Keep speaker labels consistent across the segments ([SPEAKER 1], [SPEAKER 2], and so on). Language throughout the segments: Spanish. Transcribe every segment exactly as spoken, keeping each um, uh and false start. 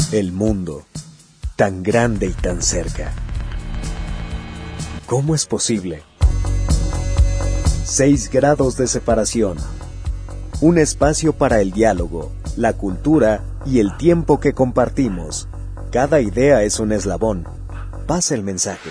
[SPEAKER 1] El mundo, tan grande y tan cerca. ¿Cómo es posible? Seis grados de separación. Un espacio para el diálogo, la cultura y el tiempo que compartimos. Cada idea es un eslabón. Pasa el mensaje.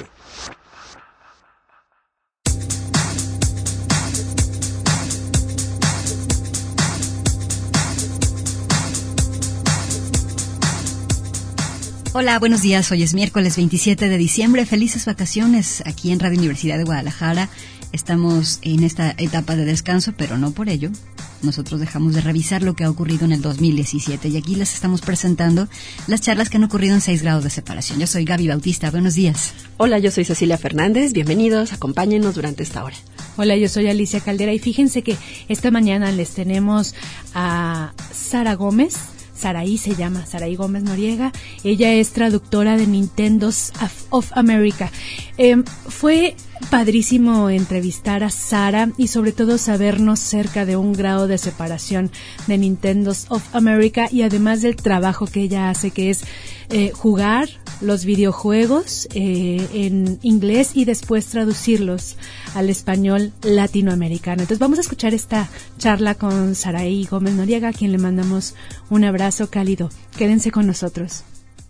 [SPEAKER 2] Hola, buenos días. Hoy es miércoles veintisiete de diciembre. Felices vacaciones aquí en Radio Universidad de Guadalajara. Estamos en esta etapa de descanso, pero no por ello nosotros dejamos de revisar lo que ha ocurrido en el dos mil diecisiete. Y aquí les estamos presentando las charlas que han ocurrido en seis grados de separación. Yo soy Gaby Bautista. Buenos días.
[SPEAKER 3] Hola, yo soy Cecilia Fernández. Bienvenidos, acompáñenos durante esta hora.
[SPEAKER 4] Hola, yo soy Alicia Caldera. Y fíjense que esta mañana les tenemos a Sara Gómez. Saraí se llama, Saraí Gómez Noriega. Ella es traductora de Nintendos of America. Eh, fue padrísimo entrevistar a Sara y sobre todo sabernos cerca de un grado de separación de Nintendos of America y además del trabajo que ella hace, que es eh, jugar los videojuegos eh, en inglés y después traducirlos al español latinoamericano. Entonces vamos a escuchar esta charla con Saraí Gómez Noriega, a quien le mandamos un abrazo cálido. Quédense con nosotros.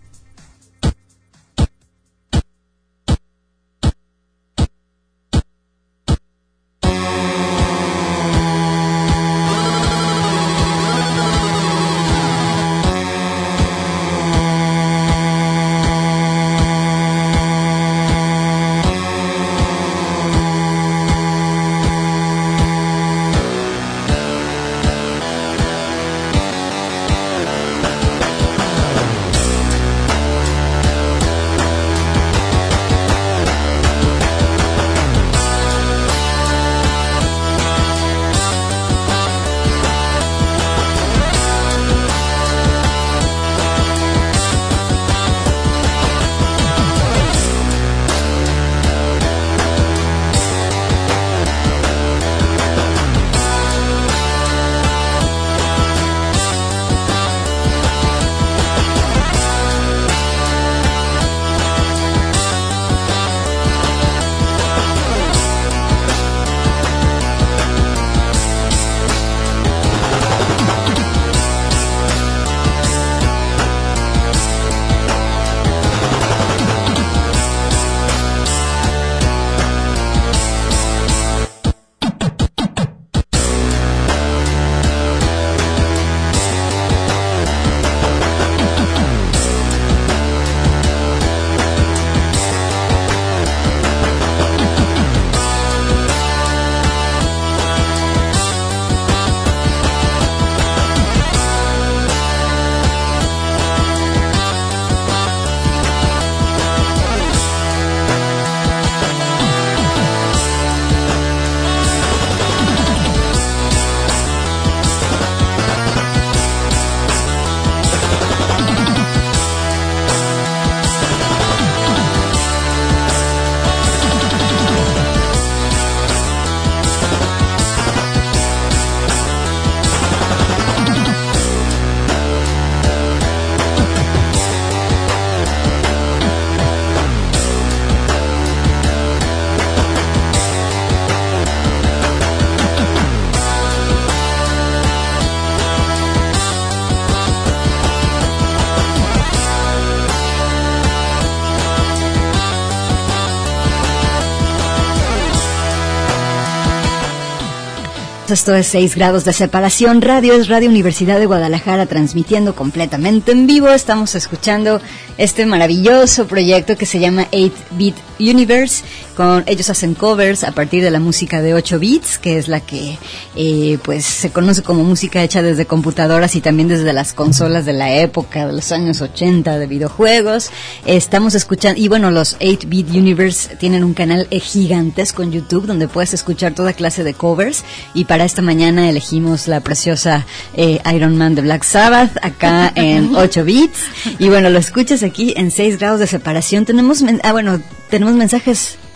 [SPEAKER 2] Esto es seis grados de separación. Radio es Radio Universidad de Guadalajara, transmitiendo completamente en vivo. Estamos escuchando este maravilloso proyecto que se llama eight bit Universe. Con ellos hacen covers a partir de la música de ocho bits, que es la que eh, pues se conoce como música hecha desde computadoras y también desde las consolas de la época de los años ochenta de videojuegos. Estamos escuchando, y bueno, los eight bit Universe tienen un canal eh, gigantesco en YouTube donde puedes escuchar toda clase de covers, y para esta mañana elegimos la preciosa eh, Iron Man de Black Sabbath acá en ocho bits, y bueno, lo escuchas aquí en seis grados de separación. Tenemos, men- ah bueno, tenemos mensajes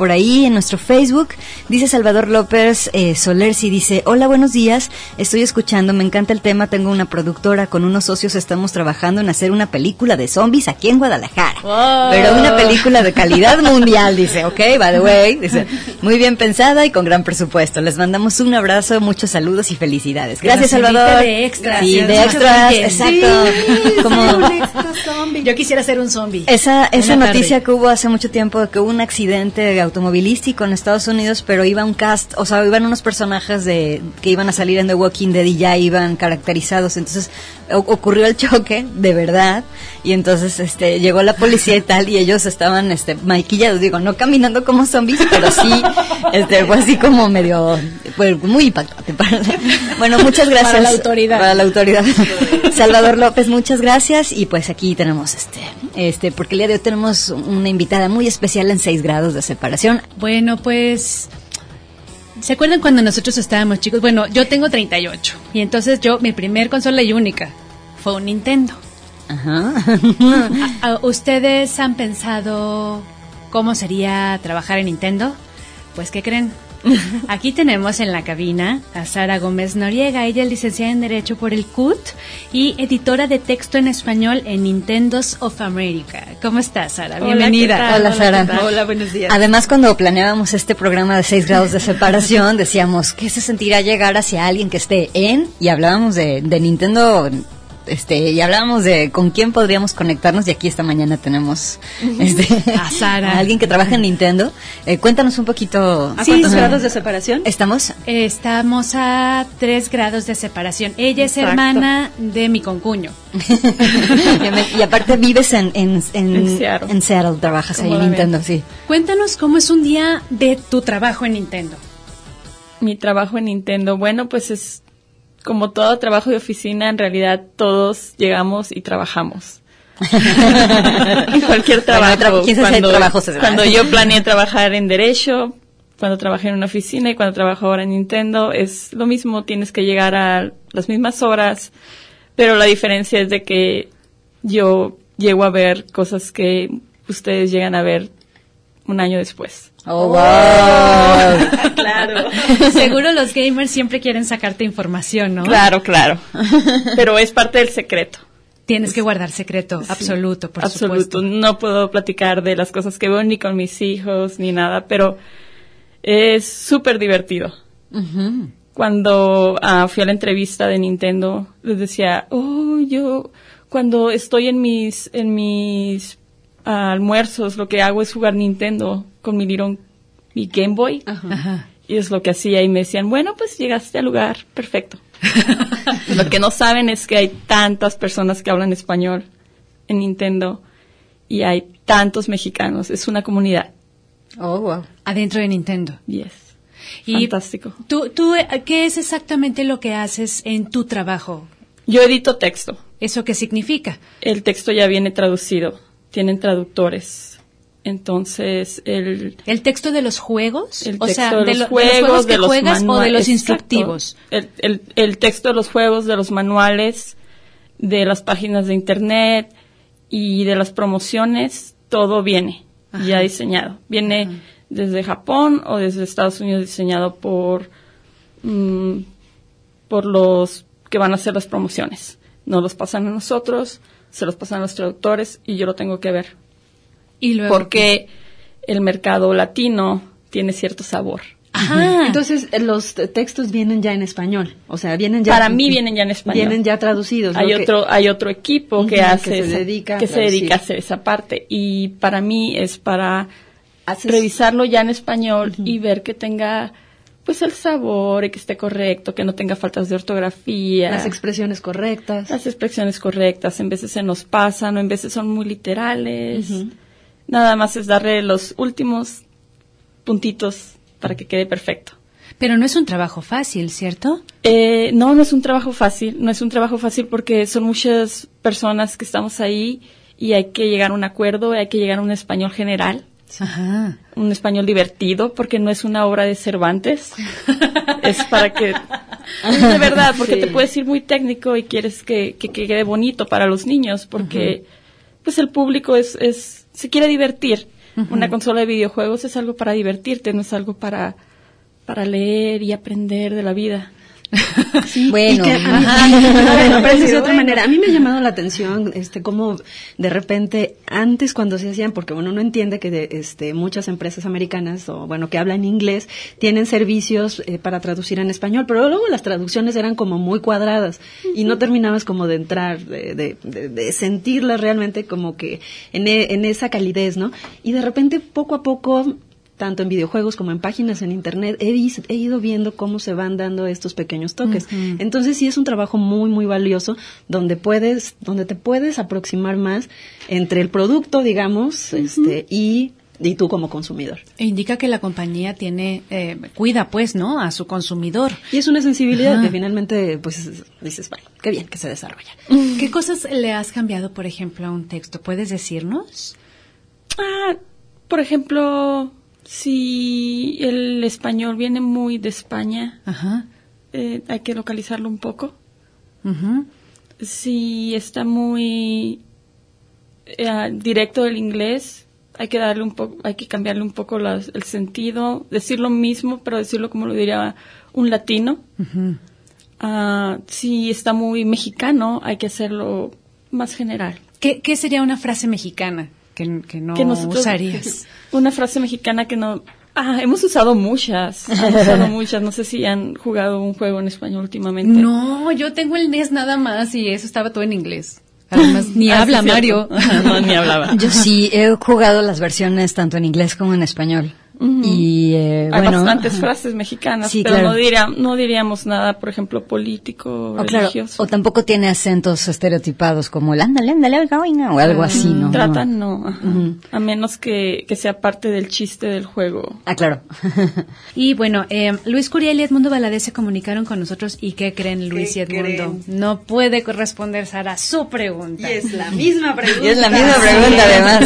[SPEAKER 2] por ahí en nuestro Facebook. Dice Salvador López eh, Solersi, dice, hola, buenos días, estoy escuchando, me encanta el tema, tengo una productora, con unos socios estamos trabajando en hacer una película de zombies aquí en Guadalajara. Wow. Pero una película de calidad mundial, dice, ok, by the way, dice, muy bien pensada y con gran presupuesto. Les mandamos un abrazo, muchos saludos y felicidades. Gracias, Salvador.
[SPEAKER 4] De extras.
[SPEAKER 2] Sí, de extras, exacto.
[SPEAKER 4] Sí,
[SPEAKER 2] como
[SPEAKER 4] yo quisiera ser un zombie.
[SPEAKER 2] Esa esa
[SPEAKER 4] Una
[SPEAKER 2] noticia
[SPEAKER 4] tarde.
[SPEAKER 2] que hubo hace mucho tiempo, que hubo un accidente automovilístico en Estados Unidos, pero iba un cast, o sea, iban unos personajes de que iban a salir en The Walking Dead y ya iban caracterizados, entonces o- ocurrió el choque, de verdad, y entonces este llegó la policía y tal, y ellos estaban este maquillados, digo, no caminando como zombies, pero sí, este fue así como medio, fue muy impactante. Para la, bueno, muchas gracias.
[SPEAKER 4] Para la autoridad.
[SPEAKER 2] Para la autoridad. Salvador López, muchas gracias, y pues aquí tenemos este, este, porque el día de hoy tenemos una invitada muy especial en seis grados de separación.
[SPEAKER 4] Bueno, pues, ¿se acuerdan cuando nosotros estábamos chicos? Bueno, yo tengo treinta y ocho, y entonces yo, mi primer consola y única fue un Nintendo.
[SPEAKER 2] Ajá.
[SPEAKER 4] ¿A- a- ¿Ustedes han pensado cómo sería trabajar en Nintendo? Pues, ¿qué creen? Aquí tenemos en la cabina a Sara Gómez Noriega. Ella es licenciada en Derecho por el C U T y editora de texto en español en Nintendos of America. ¿Cómo estás, Sara?
[SPEAKER 5] Hola,
[SPEAKER 4] Bienvenida.
[SPEAKER 5] ¿qué tal?
[SPEAKER 2] Hola, Sara.
[SPEAKER 5] ¿qué tal? Hola, buenos días.
[SPEAKER 2] Además, cuando planeábamos este programa de seis grados de separación, decíamos, ¿qué se sentirá llegar hacia alguien que esté en? Y hablábamos de, de Nintendo, este, y hablábamos de con quién podríamos conectarnos, y aquí esta mañana tenemos este,
[SPEAKER 4] A Sara.
[SPEAKER 2] a alguien que trabaja en Nintendo. Eh, cuéntanos un poquito.
[SPEAKER 5] ¿A cuántos grados de separación?
[SPEAKER 2] ¿Estamos?
[SPEAKER 4] Estamos a tres grados de separación. Ella es
[SPEAKER 5] Exacto.
[SPEAKER 4] hermana de mi concuño.
[SPEAKER 2] Y aparte vives en, en, en,
[SPEAKER 5] En Seattle.
[SPEAKER 2] en Seattle, trabajas ahí en
[SPEAKER 5] Cómodamente.
[SPEAKER 2] Nintendo, sí.
[SPEAKER 4] Cuéntanos cómo es un día de tu trabajo en Nintendo.
[SPEAKER 5] Mi trabajo en Nintendo, bueno, pues es como todo trabajo de oficina, en realidad todos llegamos y trabajamos. En cualquier trabajo.
[SPEAKER 2] Bueno, tra- ¿quién sabe si hay trabajos, es verdad?
[SPEAKER 5] cuando yo planeé trabajar en Derecho, cuando trabajé en una oficina y cuando trabajo ahora en Nintendo, es lo mismo, tienes que llegar a las mismas horas, pero la diferencia es de que yo llego a ver cosas que ustedes llegan a ver un año después.
[SPEAKER 2] Oh, wow.
[SPEAKER 5] Claro.
[SPEAKER 4] Seguro los gamers siempre quieren sacarte información, ¿no?
[SPEAKER 5] Claro, claro. Pero es parte del secreto.
[SPEAKER 4] Tienes que guardar secreto,
[SPEAKER 5] Sí,
[SPEAKER 4] absoluto, por
[SPEAKER 5] absoluto.
[SPEAKER 4] supuesto.
[SPEAKER 5] No puedo platicar de las cosas que veo ni con mis hijos ni nada, pero es súper divertido.
[SPEAKER 2] Ujú.
[SPEAKER 5] Cuando ah, fui a la entrevista de Nintendo, les decía, oh, yo cuando estoy en mis en mis ah, almuerzos, lo que hago es jugar Nintendo con mi Little, mi Game Boy.
[SPEAKER 4] Ajá.
[SPEAKER 5] Y es lo que hacía y me decían, bueno, pues llegaste al lugar perfecto. Lo que no saben es que hay tantas personas que hablan español en Nintendo y hay tantos mexicanos. Es una comunidad.
[SPEAKER 2] Oh, wow.
[SPEAKER 4] Adentro de Nintendo.
[SPEAKER 5] Yes.
[SPEAKER 4] Y
[SPEAKER 5] Fantástico.
[SPEAKER 4] ¿tú, tú, eh, ¿qué es exactamente lo que haces en tu trabajo?
[SPEAKER 5] Yo edito texto.
[SPEAKER 4] ¿Eso qué significa?
[SPEAKER 5] El texto ya viene traducido. Tienen traductores. Entonces, el,
[SPEAKER 4] ¿El texto de los juegos?
[SPEAKER 5] el
[SPEAKER 4] o
[SPEAKER 5] texto
[SPEAKER 4] sea,
[SPEAKER 5] de,
[SPEAKER 4] de,
[SPEAKER 5] los
[SPEAKER 4] lo- de
[SPEAKER 5] juegos,
[SPEAKER 4] los juegos que
[SPEAKER 5] de los
[SPEAKER 4] juegas o de
[SPEAKER 5] manuales.
[SPEAKER 4] los
[SPEAKER 5] Exacto.
[SPEAKER 4] instructivos.
[SPEAKER 5] El, el, el texto de los juegos, de los manuales, de las páginas de internet y de las promociones, todo viene
[SPEAKER 4] Ajá.
[SPEAKER 5] ya diseñado. Viene
[SPEAKER 4] Ajá.
[SPEAKER 5] desde Japón o desde Estados Unidos diseñado por, mm, por los que van a hacer las promociones. Nos los pasan a nosotros, se los pasan a los traductores y yo lo tengo que ver.
[SPEAKER 4] Y luego,
[SPEAKER 5] Porque el mercado latino tiene cierto sabor.
[SPEAKER 4] Ajá.
[SPEAKER 3] Entonces, eh, los t- textos vienen ya en español. O sea, vienen ya.
[SPEAKER 5] Para mí vienen ya en español.
[SPEAKER 3] Vienen ya traducidos.
[SPEAKER 5] Hay
[SPEAKER 3] lo que-
[SPEAKER 5] otro, hay otro equipo
[SPEAKER 3] Ujú,
[SPEAKER 5] que
[SPEAKER 3] que
[SPEAKER 5] hace
[SPEAKER 3] se
[SPEAKER 5] esa-
[SPEAKER 3] dedica a
[SPEAKER 5] que se
[SPEAKER 3] traducir.
[SPEAKER 5] dedica a hacer esa parte. Y para mí es para
[SPEAKER 3] Haces-
[SPEAKER 5] revisarlo ya en español y ver que tenga pues el sabor y que esté correcto, que no tenga faltas de ortografía.
[SPEAKER 3] las expresiones correctas.
[SPEAKER 5] Las expresiones correctas, en veces se nos pasan o en veces son muy literales.
[SPEAKER 3] Ujú.
[SPEAKER 5] Nada más es darle los últimos puntitos para que quede perfecto.
[SPEAKER 4] Pero no es un trabajo fácil, ¿cierto?
[SPEAKER 5] Eh, no, no es un trabajo fácil, no es un trabajo fácil porque son muchas personas que estamos ahí y hay que llegar a un acuerdo, hay que llegar a un español general,
[SPEAKER 4] Ajá.
[SPEAKER 5] un español divertido, porque no es una obra de Cervantes, es para que, es de verdad, porque
[SPEAKER 3] Sí.
[SPEAKER 5] te puedes ir muy técnico y quieres que, que, que quede bonito para los niños, porque pues el público es, es, se quiere divertir. Uh-huh. Una consola de videojuegos es algo para divertirte, no es algo para, para leer y aprender de la vida.
[SPEAKER 3] Sí,
[SPEAKER 2] bueno,
[SPEAKER 3] y que a mí, bueno, pero es de otra manera. A mí me ha llamado la atención, este, cómo de repente antes cuando se hacían, porque bueno, uno entiende que de, este, muchas empresas americanas o bueno que hablan inglés tienen servicios eh, para traducir en español, pero luego las traducciones eran como muy cuadradas uh-huh. y no terminabas como de entrar, de, de, de, de sentirlas realmente como que en, e, en esa calidez, ¿no? Y de repente poco a poco, tanto en videojuegos como en páginas en internet, he, vis- he ido viendo cómo se van dando estos pequeños toques. Uh-huh. Entonces sí es un trabajo muy, muy valioso, donde puedes, donde te puedes aproximar más entre el producto, digamos, uh-huh. este, y, y tú como consumidor.
[SPEAKER 4] E indica que la compañía tiene, eh, cuida pues, ¿no?, a su consumidor.
[SPEAKER 3] Y es una sensibilidad uh-huh. que finalmente, pues, dices, bueno, qué bien que se desarrolla.
[SPEAKER 4] Uh-huh. ¿Qué cosas le has cambiado, por ejemplo, a un texto? ¿Puedes decirnos?
[SPEAKER 5] Ah, por ejemplo, si el español viene muy de España,
[SPEAKER 4] Ajá.
[SPEAKER 5] eh, hay que localizarlo un poco.
[SPEAKER 4] Uh-huh.
[SPEAKER 5] Si está muy eh, directo el inglés, hay que darle un poco, hay que cambiarle un poco las, el sentido, decir lo mismo, pero decirlo como lo diría un latino.
[SPEAKER 4] Uh-huh.
[SPEAKER 5] Uh, si está muy mexicano, hay que hacerlo más general.
[SPEAKER 4] ¿Qué, qué sería una frase mexicana que, que no
[SPEAKER 5] que nosotros,
[SPEAKER 4] usarías?
[SPEAKER 5] Una frase mexicana que no... Ah, hemos usado muchas, hemos usado muchas. No sé si han jugado un juego en español últimamente.
[SPEAKER 4] No, yo tengo el N E S nada más y eso estaba todo en inglés. Además, ni
[SPEAKER 5] ah,
[SPEAKER 4] habla
[SPEAKER 5] sí,
[SPEAKER 4] Mario.
[SPEAKER 5] No, ni hablaba.
[SPEAKER 2] Yo sí he jugado las versiones tanto en inglés como en español. Uh-huh. Y eh,
[SPEAKER 5] hay
[SPEAKER 2] bueno,
[SPEAKER 5] bastantes frases mexicanas,
[SPEAKER 2] sí,
[SPEAKER 5] pero
[SPEAKER 2] claro.
[SPEAKER 5] no, diría, no diríamos nada, por ejemplo, político,
[SPEAKER 2] o
[SPEAKER 5] religioso.
[SPEAKER 2] Claro, o tampoco tiene acentos estereotipados como el ándale, ándale, oiga, oiga, o algo uh, así, ¿no?
[SPEAKER 5] Tratan, no, ajá. Uh-huh. A menos que, que sea parte del chiste del juego.
[SPEAKER 2] Ah, claro.
[SPEAKER 4] Y bueno, eh, Luis Curiel y Edmundo Valadez se comunicaron con nosotros. ¿Y qué creen, Luis y Edmundo? Creen? No puede corresponder, Sara, su pregunta.
[SPEAKER 3] Y es la misma pregunta.
[SPEAKER 2] Y es la misma pregunta,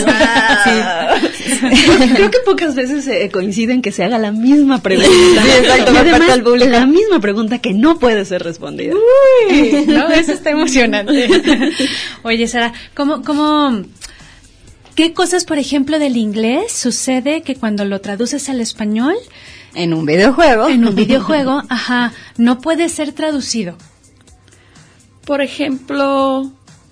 [SPEAKER 2] además.
[SPEAKER 3] Sí. Creo que pocas veces eh, coinciden que se haga la misma pregunta.
[SPEAKER 2] Sí, exacto,
[SPEAKER 3] y además, al público. La misma pregunta que no puede ser respondida.
[SPEAKER 4] Uy, no, eso está emocionante. Oye, Sara, ¿cómo, cómo, qué cosas, por ejemplo, del inglés sucede que cuando lo traduces al español?
[SPEAKER 2] En un videojuego.
[SPEAKER 4] En un videojuego, ajá, no puede ser traducido.
[SPEAKER 5] Por ejemplo,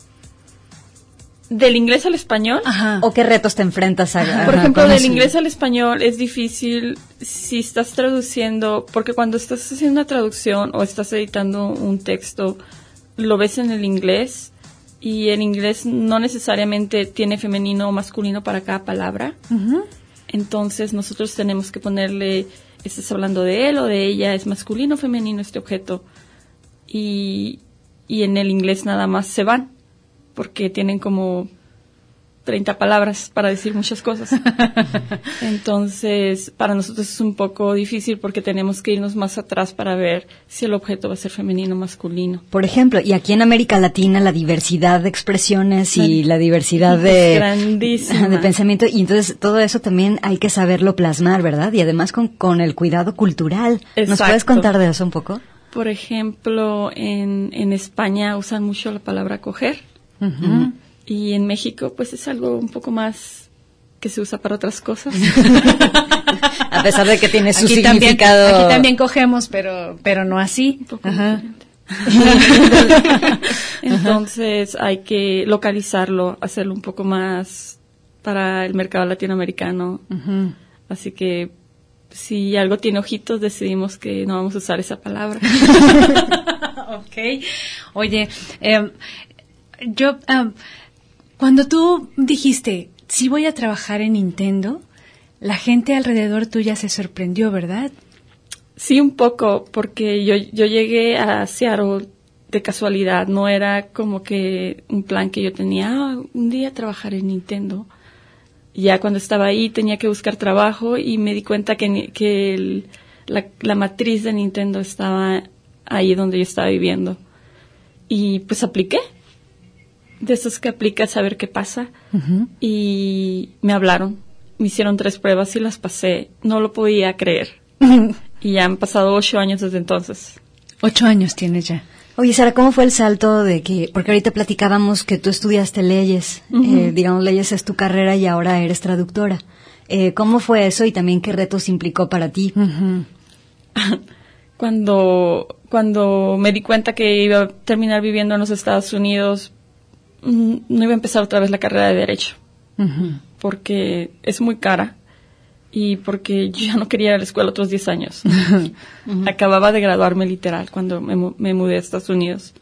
[SPEAKER 5] del inglés al español.
[SPEAKER 2] Ajá. ¿O qué retos te enfrentas a,
[SPEAKER 5] Por
[SPEAKER 2] ajá,
[SPEAKER 5] ejemplo, del
[SPEAKER 2] eso?
[SPEAKER 5] inglés al español es difícil si estás traduciendo, porque cuando estás haciendo una traducción o estás editando un texto, lo ves en el inglés y el inglés no necesariamente tiene femenino o masculino para cada palabra. Uh-huh. Entonces nosotros tenemos que ponerle, estás hablando de él o de ella, es masculino o femenino este objeto. Y, y en el inglés nada más se van, porque tienen como treinta palabras para decir muchas cosas. Entonces, para nosotros es un poco difícil porque tenemos que irnos más atrás para ver si el objeto va a ser femenino o masculino.
[SPEAKER 2] Por ejemplo, y aquí en América Latina la diversidad de expresiones y la diversidad de,
[SPEAKER 5] grandísima.
[SPEAKER 2] de pensamiento, y entonces todo eso también hay que saberlo plasmar, ¿verdad? Y además con, con el cuidado cultural.
[SPEAKER 5] Exacto.
[SPEAKER 2] ¿Nos puedes contar de eso un poco?
[SPEAKER 5] Por ejemplo, en, en España usan mucho la palabra coger.
[SPEAKER 4] Uh-huh.
[SPEAKER 5] Y en México, pues es algo un poco más que se usa para otras cosas.
[SPEAKER 2] A pesar de que tiene su
[SPEAKER 4] aquí
[SPEAKER 2] significado.
[SPEAKER 4] También, aquí también cogemos, pero pero no así.
[SPEAKER 5] Un poco
[SPEAKER 4] Ajá.
[SPEAKER 5] Entonces hay que localizarlo, hacerlo un poco más para el mercado latinoamericano.
[SPEAKER 4] Uh-huh.
[SPEAKER 5] Así que si algo tiene ojitos, decidimos que no vamos a usar esa palabra.
[SPEAKER 4] Ok. Oye, eh, yo, um, cuando tú dijiste, sí voy a trabajar en Nintendo, la gente alrededor tuya se sorprendió, ¿verdad?
[SPEAKER 5] Sí, un poco, porque yo, yo llegué a Seattle de casualidad, no era como que un plan que yo tenía, ah, un día trabajar en Nintendo. Ya cuando estaba ahí tenía que buscar trabajo y me di cuenta que, que el, la, la matriz de Nintendo estaba ahí donde yo estaba viviendo. Y pues apliqué. De esos que aplicas a ver qué pasa. Uh-huh. Y me hablaron. Me hicieron tres pruebas y las pasé. No lo podía creer. Uh-huh. Y ya han pasado ocho años desde entonces.
[SPEAKER 4] Ocho años tienes ya.
[SPEAKER 2] Oye, Sara, ¿cómo fue el salto de que, porque ahorita platicábamos que tú estudiaste leyes, uh-huh. eh, digamos, leyes es tu carrera y ahora eres traductora. Eh, ¿Cómo fue eso y también qué retos implicó para ti?
[SPEAKER 4] Uh-huh.
[SPEAKER 5] Cuando, cuando me di cuenta que iba a terminar viviendo en los Estados Unidos, no iba a empezar otra vez la carrera de Derecho, uh-huh. porque es muy cara y porque yo ya no quería ir a la escuela otros diez años. Uh-huh. Acababa de graduarme literal cuando me, me mudé a Estados Unidos.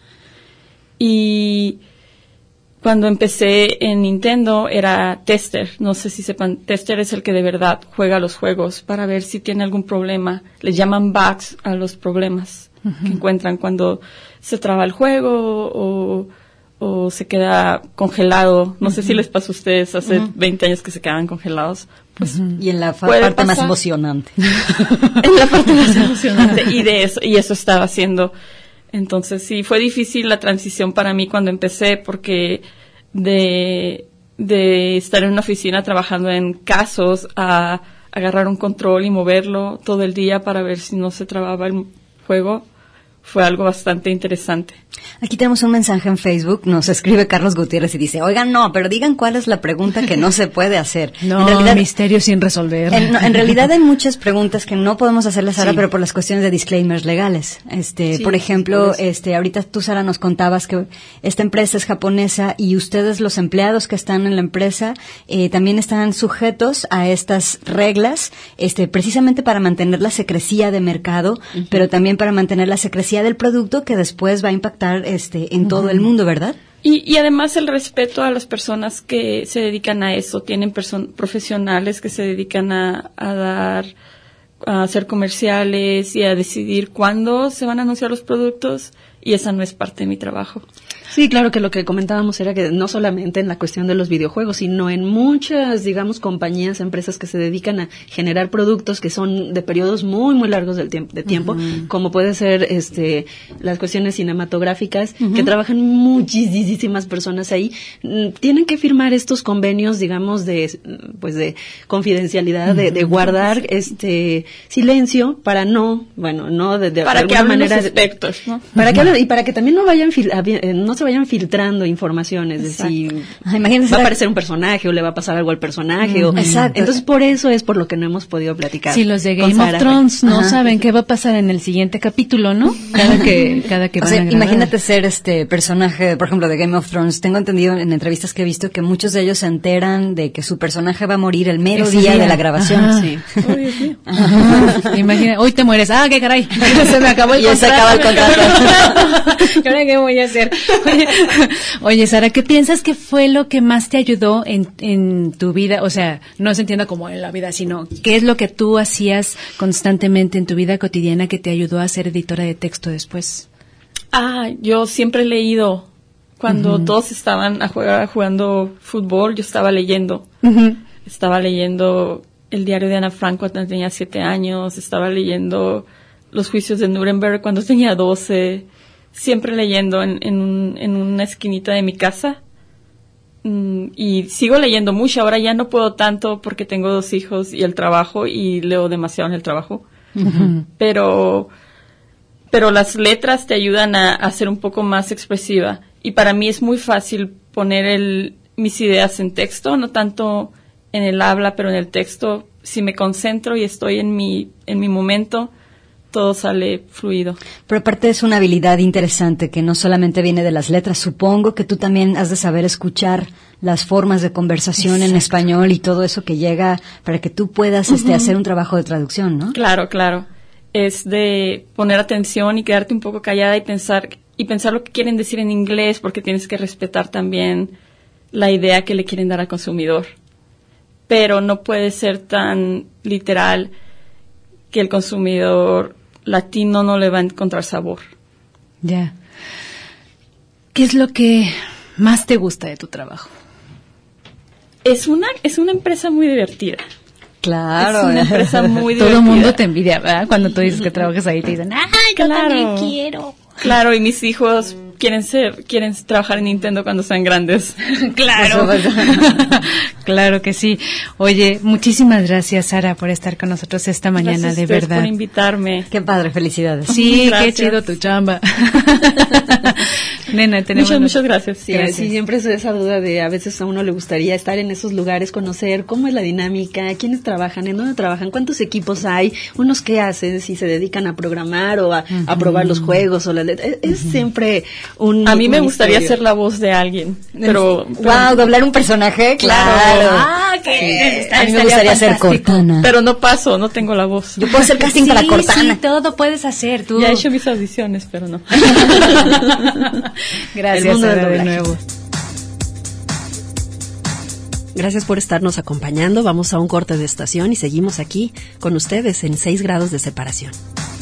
[SPEAKER 5] Y cuando empecé en Nintendo era tester. No sé si sepan, tester es el que de verdad juega los juegos para ver si tiene algún problema. Les llaman bugs a los problemas uh-huh. que encuentran cuando se traba el juego o, o se queda congelado. No uh-huh. sé si les pasó a ustedes hace uh-huh. veinte años que se quedaban congelados. Pues
[SPEAKER 2] uh-huh. Y en la fa- parte pasar. más emocionante.
[SPEAKER 5] En la parte más emocionante. Y de eso, y eso estaba haciendo. Entonces sí, fue difícil la transición para mí cuando empecé porque de, de estar en una oficina trabajando en casos a agarrar un control y moverlo todo el día para ver si no se trababa el juego, fue algo bastante interesante.
[SPEAKER 2] Aquí tenemos un mensaje en Facebook, nos escribe Carlos Gutiérrez y dice, oigan, no, pero digan cuál es la pregunta que no se puede hacer.
[SPEAKER 4] No,
[SPEAKER 2] en realidad,
[SPEAKER 4] misterio sin resolver.
[SPEAKER 2] En, no, en realidad hay muchas preguntas que no podemos hacerle, Sara, sí. pero por las cuestiones de disclaimers legales. Este, sí, por ejemplo, por este, ahorita tú, Sara, nos contabas que esta empresa es japonesa y ustedes, los empleados que están en la empresa, eh, también están sujetos a estas reglas, este, precisamente para mantener la secrecía de mercado, uh-huh. pero también para mantener la secrecía del producto que después va a impactar este en todo uh-huh. el mundo, ¿verdad?
[SPEAKER 5] Y, y además el respeto a las personas que se dedican a eso. Tienen person- profesionales que se dedican a, a dar, a hacer comerciales y a decidir cuándo se van a anunciar los productos, y esa no es parte de mi trabajo.
[SPEAKER 3] Sí, claro, que lo que comentábamos era que no solamente en la cuestión de los videojuegos, sino en muchas, digamos, compañías, empresas que se dedican a generar productos que son de periodos muy, muy largos del tiempo, de tiempo, uh-huh. como puede ser este las cuestiones cinematográficas, uh-huh. que trabajan muchísimas personas ahí, tienen que firmar estos convenios, digamos, de pues de confidencialidad, uh-huh. de, de guardar este silencio para no, bueno, no de, de
[SPEAKER 5] para
[SPEAKER 3] de
[SPEAKER 5] que
[SPEAKER 3] alguna
[SPEAKER 5] hablen
[SPEAKER 3] manera,
[SPEAKER 5] los aspectos, ¿no?
[SPEAKER 3] Para que hablen, y para que también no vayan fil, no se vayan filtrando informaciones de si
[SPEAKER 2] ah, va
[SPEAKER 3] a aparecer un personaje o le va a pasar algo al personaje. Uh-huh. O,
[SPEAKER 2] Exacto.
[SPEAKER 3] Entonces, por eso es por lo que no hemos podido platicar.
[SPEAKER 4] Sí, los de Game of Thrones no Ajá. saben qué va a pasar en el siguiente capítulo, ¿no? Cada que, cada que
[SPEAKER 2] o
[SPEAKER 4] van
[SPEAKER 2] sea,
[SPEAKER 4] a grabar.
[SPEAKER 2] Imagínate ser este personaje, por ejemplo, de Game of Thrones. Tengo entendido en entrevistas que he visto que muchos de ellos se enteran de que su personaje va a morir el mero día, día de la grabación.
[SPEAKER 3] Ajá. Sí.
[SPEAKER 5] Oh, Dios mío.
[SPEAKER 4] Imagina, hoy te mueres. Ah, qué caray. Se me acabó el
[SPEAKER 2] y
[SPEAKER 4] contrato.
[SPEAKER 2] se acaba el contrato.
[SPEAKER 4] ¿Y ahora qué voy a hacer? Oye, oye, Sara, ¿qué piensas que fue lo que más te ayudó en, en tu vida? O sea, no se entienda como en la vida, sino ¿qué es lo que tú hacías constantemente en tu vida cotidiana que te ayudó a ser editora de texto después?
[SPEAKER 5] Ah, yo siempre he leído. Cuando uh-huh. todos estaban a jugar, jugando fútbol, yo estaba leyendo. Uh-huh. Estaba leyendo el diario de Ana Frank cuando tenía siete años. Estaba leyendo los juicios de Nuremberg cuando tenía doce. Siempre leyendo en, en, en una esquinita de mi casa. Mm, y sigo leyendo mucho. Ahora ya no puedo tanto porque tengo dos hijos y el trabajo, y leo demasiado en el trabajo. Uh-huh. Pero, pero las letras te ayudan a, a ser un poco más expresiva. Y para mí es muy fácil poner el, mis ideas en texto, no tanto en el habla, pero en el texto. Si me concentro y estoy en mi, en mi momento, todo sale fluido.
[SPEAKER 2] Pero aparte es una habilidad interesante que no solamente viene de las letras. Supongo que tú también has de saber escuchar las formas de conversación Exacto. en español y todo eso que llega para que tú puedas uh-huh. este, hacer un trabajo de traducción, ¿no?
[SPEAKER 5] Claro, claro. Es de poner atención y quedarte un poco callada y pensar y pensar lo que quieren decir en inglés, porque tienes que respetar también la idea que le quieren dar al consumidor. Pero no puede ser tan literal que el consumidor latino no le va a encontrar sabor.
[SPEAKER 4] Ya. ¿Qué es lo que más te gusta de tu trabajo?
[SPEAKER 5] Es una es una empresa muy divertida.
[SPEAKER 2] Claro.
[SPEAKER 5] Es una empresa muy divertida.
[SPEAKER 4] Todo el mundo te envidia, ¿verdad? Cuando tú dices que trabajas ahí te dicen, ¡ah, yo
[SPEAKER 5] claro.
[SPEAKER 4] también quiero!
[SPEAKER 5] Claro, y mis hijos quieren ser, quieren trabajar en Nintendo cuando sean grandes.
[SPEAKER 4] Claro. Claro que sí. Oye, muchísimas gracias, Sara, por estar con nosotros esta mañana,
[SPEAKER 5] gracias
[SPEAKER 4] de verdad.
[SPEAKER 5] por invitarme.
[SPEAKER 2] Qué padre, felicidades.
[SPEAKER 4] Sí,
[SPEAKER 5] gracias.
[SPEAKER 4] qué chido tu chamba. Nena, tenemos
[SPEAKER 5] muchas, muchas gracias.
[SPEAKER 3] Sí,
[SPEAKER 4] Gracias.
[SPEAKER 3] sí, siempre es esa duda de a veces a uno le gustaría estar en esos lugares, conocer cómo es la dinámica, quiénes trabajan, en dónde trabajan, cuántos equipos hay, unos qué hacen, si se dedican a programar o a, uh-huh. a probar los juegos o la es, es uh-huh. siempre un
[SPEAKER 5] A mí me
[SPEAKER 3] un
[SPEAKER 5] gustaría
[SPEAKER 3] misterio.
[SPEAKER 5] ser la voz de alguien, pero...
[SPEAKER 2] Wow, pero, doblar un personaje, claro.
[SPEAKER 5] claro.
[SPEAKER 4] Ah, que
[SPEAKER 2] sí.
[SPEAKER 4] está,
[SPEAKER 2] A mí me gustaría ser Cortana.
[SPEAKER 5] Pero no paso, no tengo la voz.
[SPEAKER 2] Yo puedo hacer casting
[SPEAKER 4] sí,
[SPEAKER 2] para Cortana.
[SPEAKER 4] Sí, todo puedes hacer tú.
[SPEAKER 5] Ya he hecho mis audiciones, pero no.
[SPEAKER 4] Gracias, Sara, de nuevo.
[SPEAKER 3] Gracias por estarnos acompañando. Vamos a un corte de estación y seguimos aquí con ustedes en seis grados de separación.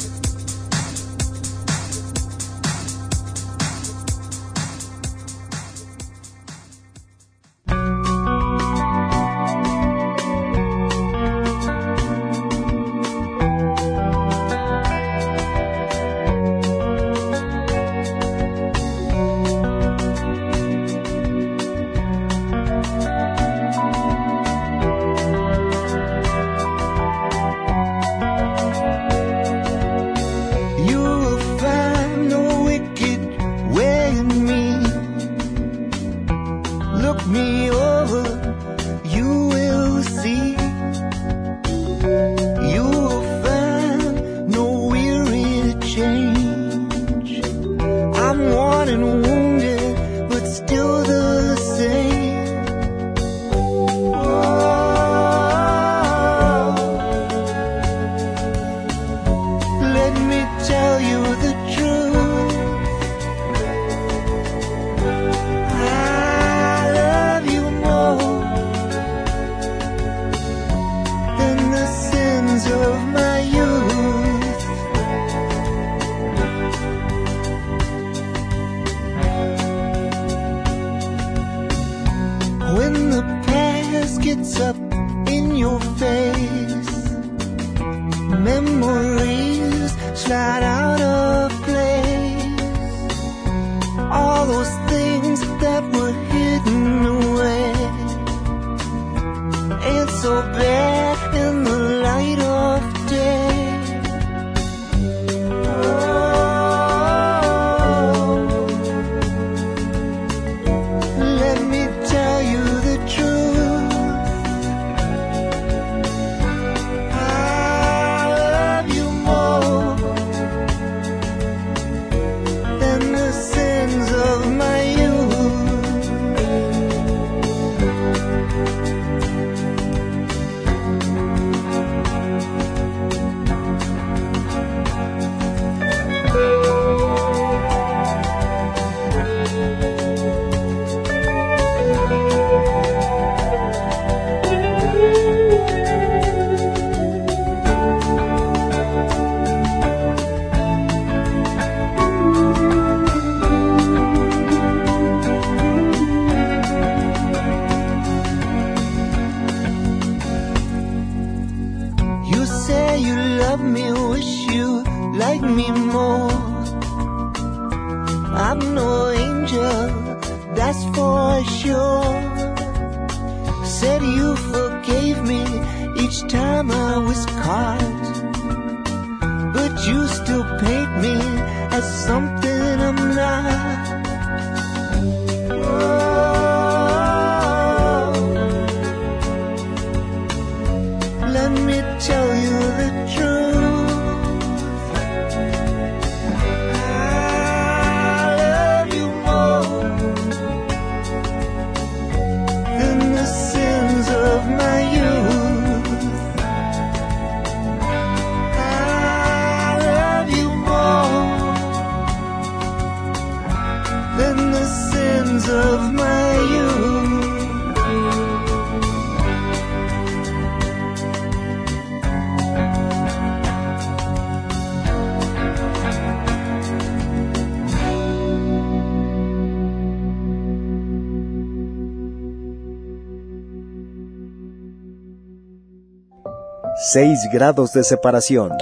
[SPEAKER 1] Seis grados de separación.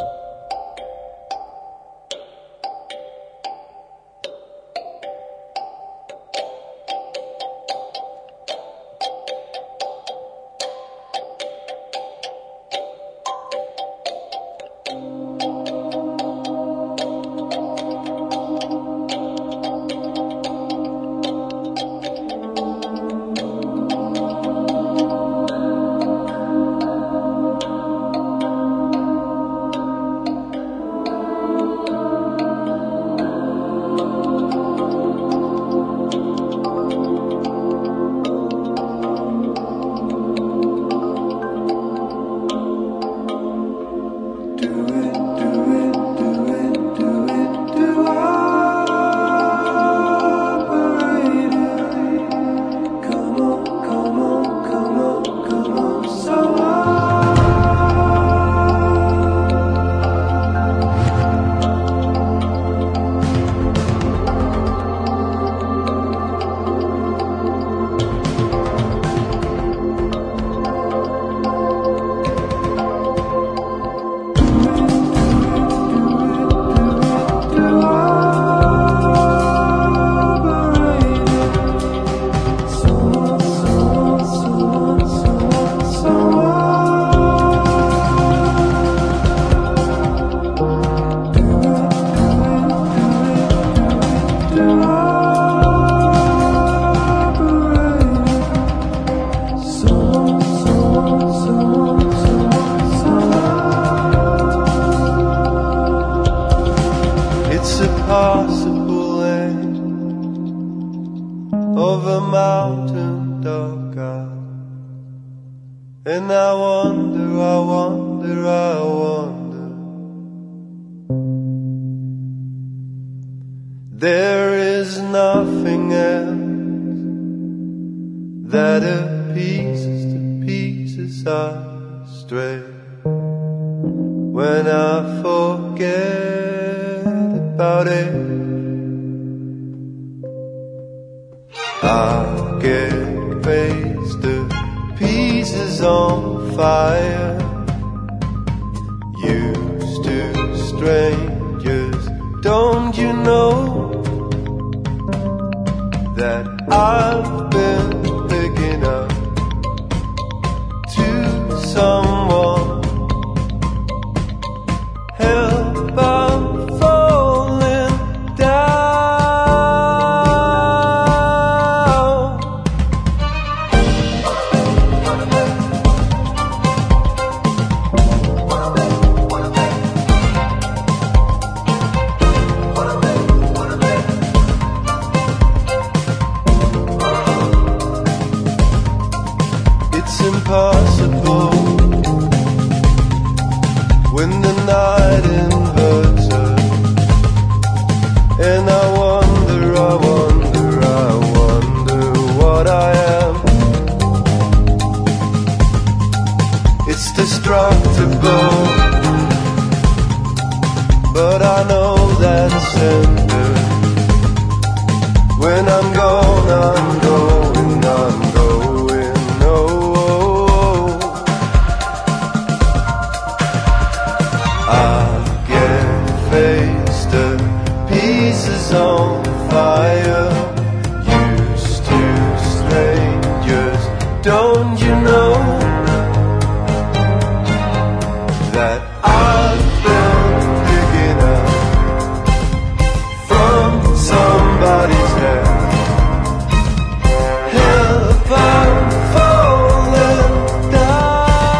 [SPEAKER 6] impossible end of a mountain dark eye. And I wonder, I wonder, I wonder, there is nothing else that appeases to pieces I stray when I forget about it. I get raised to pieces on fire, used to strangers. Don't you know that I've been picking up to someone? Help, I'm falling down. It's impossible when the night inverts us, and I wonder, I wonder, I wonder what I am. It's destructible, but I know that's ended. When I'm gone, I'm going, I'm going, oh, oh, oh. I get faced to pieces on fire, used to strangers. Don't you know that I've been picking up from somebody's head? Help, I'm falling down.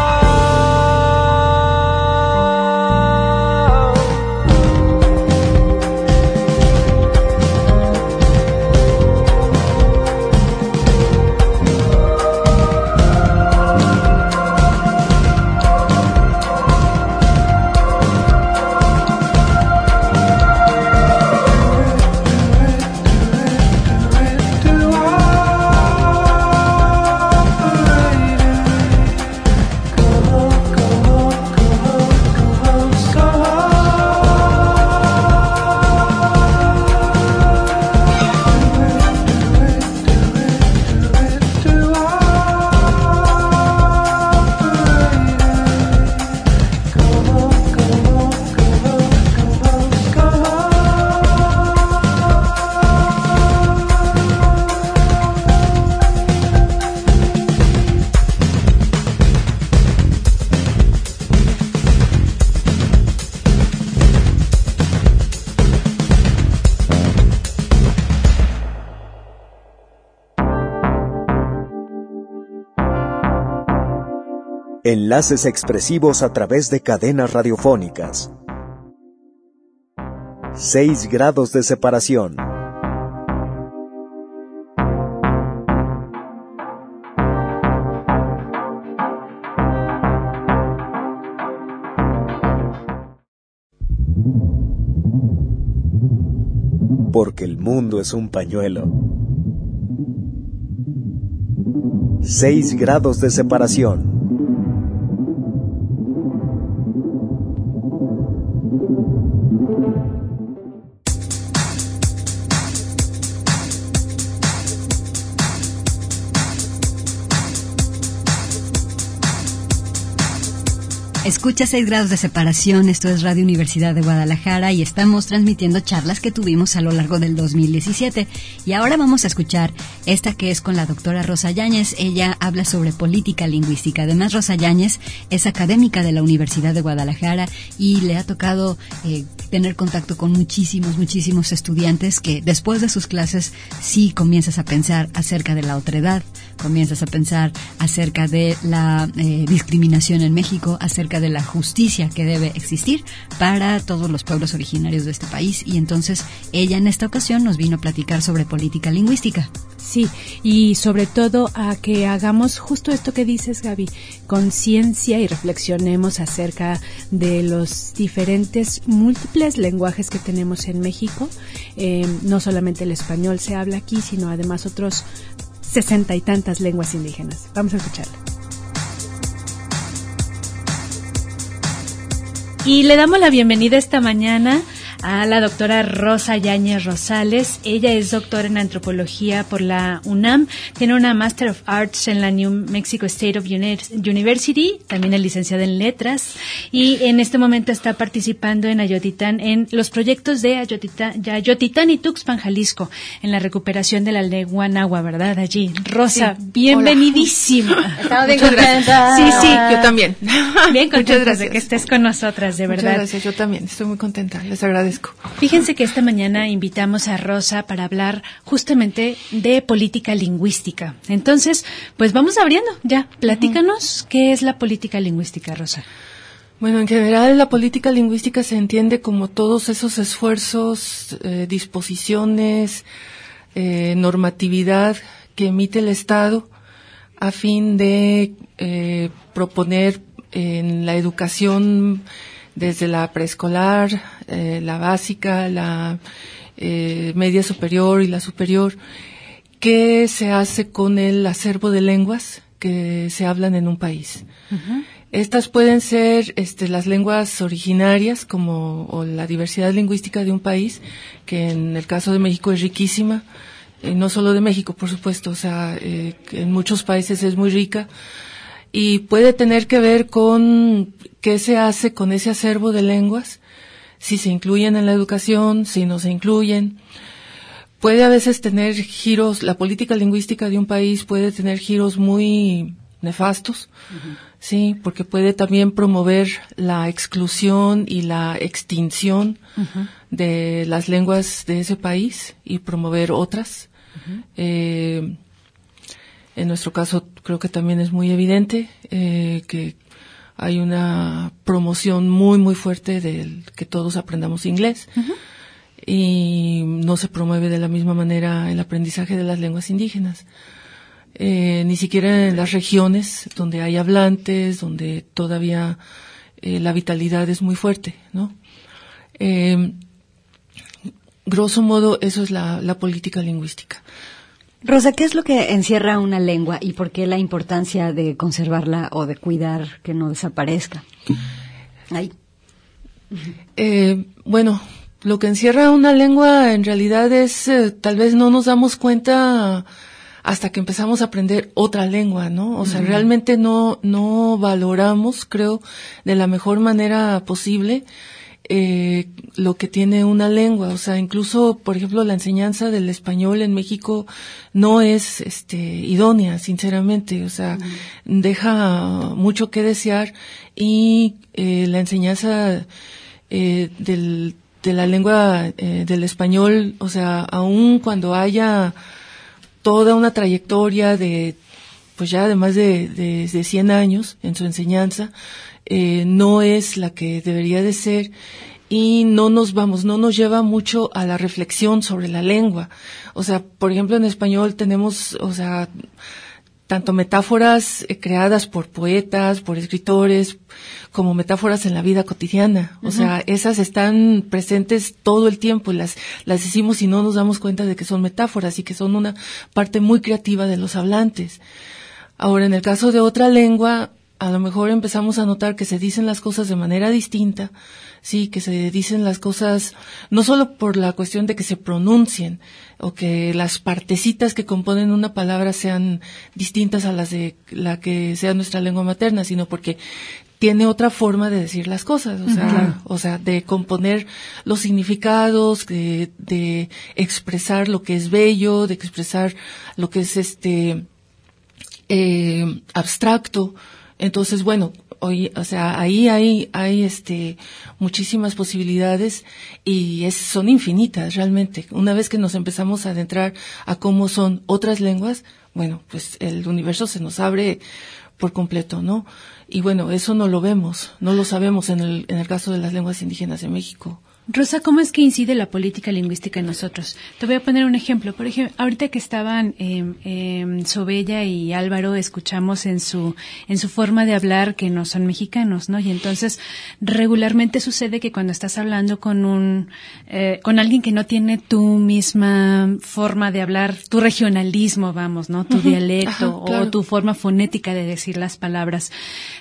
[SPEAKER 1] Enlaces expresivos a través de cadenas radiofónicas. Seis grados de separación. Porque el mundo es un pañuelo. Seis grados de separación.
[SPEAKER 2] Escucha seis grados de separación, esto es Radio Universidad de Guadalajara y estamos transmitiendo charlas que tuvimos a lo largo del dos mil diecisiete. Y ahora vamos a escuchar esta que es con la doctora Rosa Yáñez. Ella habla sobre política lingüística. Además, Rosa Yáñez es académica de la Universidad de Guadalajara y le ha tocado eh, tener contacto con muchísimos, muchísimos estudiantes que después de sus clases sí comienzas a pensar acerca de la otredad, comienzas a pensar acerca de la eh, discriminación en México, acerca de la justicia que debe existir para todos los pueblos originarios de este país. Y entonces ella en esta ocasión nos vino a platicar sobre política lingüística.
[SPEAKER 4] Sí, y sobre todo a que hagamos justo esto que dices, Gaby, conciencia y reflexionemos acerca de los diferentes múltiples lenguajes que tenemos en México. Eh, no solamente el español se habla aquí, sino además otros sesenta y tantas lenguas indígenas. Vamos a escucharla. Y le damos la bienvenida esta mañana a la doctora Rosa Yáñez Rosales. Ella es doctora en antropología por la UNAM, tiene una Master of Arts en la New Mexico State of University, también es licenciada en letras, y en este momento está participando en Ayotitán, en los proyectos de Ayotitán, de Ayotitán y Tuxpan, Jalisco, en la recuperación de la lengua náhuatl, ¿verdad? Allí. Rosa, sí, bienvenidísima.
[SPEAKER 2] Estamos bien contentas.
[SPEAKER 4] Sí, sí,
[SPEAKER 7] yo también.
[SPEAKER 4] Bien contentas de que estés con nosotras, de verdad.
[SPEAKER 7] Muchas gracias, yo también, estoy muy contenta, les agradezco.
[SPEAKER 4] Fíjense que esta mañana invitamos a Rosa para hablar justamente de política lingüística. Entonces, pues vamos abriendo ya. Platícanos, uh-huh. ¿Qué es la política lingüística, Rosa?
[SPEAKER 7] Bueno, en general la política lingüística se entiende como todos esos esfuerzos, eh, disposiciones, eh, normatividad que emite el Estado a fin de eh, proponer en la educación desde la preescolar, eh, la básica, la eh, media superior y la superior, qué se hace con el acervo de lenguas que se hablan en un país. Uh-huh. Estas pueden ser este, las lenguas originarias, como o la diversidad lingüística de un país, que en el caso de México es riquísima, eh, no solo de México, por supuesto, o sea, eh, en muchos países es muy rica, y puede tener que ver con qué se hace con ese acervo de lenguas, si se incluyen en la educación, si no se incluyen. Puede a veces tener giros, la política lingüística de un país puede tener giros muy nefastos, uh-huh. Sí, porque puede también promover la exclusión y la extinción uh-huh. de las lenguas de ese país y promover otras. Uh-huh. Eh, En nuestro caso creo que también es muy evidente eh, que hay una promoción muy muy fuerte de que todos aprendamos inglés uh-huh. y no se promueve de la misma manera el aprendizaje de las lenguas indígenas. Eh, ni siquiera en las regiones donde hay hablantes, donde todavía eh, la vitalidad es muy fuerte, ¿no? Eh, grosso modo eso es la, la política lingüística.
[SPEAKER 2] Rosa, ¿qué es lo que encierra una lengua y por qué la importancia de conservarla o de cuidar que no desaparezca? Ay.
[SPEAKER 7] Eh, bueno, lo que encierra una lengua en realidad es, eh, tal vez no nos damos cuenta hasta que empezamos a aprender otra lengua, ¿no? O sea, uh-huh. realmente no, no valoramos, creo, de la mejor manera posible Eh, lo que tiene una lengua. O sea, incluso, por ejemplo, la enseñanza del español en México no es este idónea, sinceramente. O sea, uh-huh. deja mucho que desear y eh, la enseñanza eh, del, de la lengua eh, del español, o sea, aun cuando haya toda una trayectoria de, pues ya de más de, de, de cien años en su enseñanza, Eh, no es la que debería de ser y no nos vamos, no nos lleva mucho a la reflexión sobre la lengua. O sea, por ejemplo, en español tenemos, o sea, tanto metáforas eh, creadas por poetas, por escritores, como metáforas en la vida cotidiana. O uh-huh. sea, esas están presentes todo el tiempo y las, las decimos y no nos damos cuenta de que son metáforas y que son una parte muy creativa de los hablantes. Ahora, en el caso de otra lengua, a lo mejor empezamos a notar que se dicen las cosas de manera distinta, sí, que se dicen las cosas no solo por la cuestión de que se pronuncien o que las partecitas que componen una palabra sean distintas a las de la que sea nuestra lengua materna, sino porque tiene otra forma de decir las cosas, o sea, claro. o sea, de componer los significados, de, de expresar lo que es bello, de expresar lo que es este eh, abstracto. Entonces, bueno, Hoy, o sea, ahí hay, hay este, muchísimas posibilidades y es, son infinitas realmente. Una vez que nos empezamos a adentrar a cómo son otras lenguas, bueno, pues el universo se nos abre por completo, ¿no? Y bueno, eso no lo vemos, no lo sabemos en el, en el caso de las lenguas indígenas de México.
[SPEAKER 4] Rosa, ¿cómo es que incide la política lingüística en nosotros? Te voy a poner un ejemplo. Por ejemplo, ahorita que estaban eh, eh, Sobella y Álvaro, escuchamos en su en su forma de hablar que no son mexicanos, ¿no? Y entonces regularmente sucede que cuando estás hablando con un eh, con alguien que no tiene tu misma forma de hablar, tu regionalismo, vamos, ¿no? Tu uh-huh. dialecto Ajá, claro. o tu forma fonética de decir las palabras,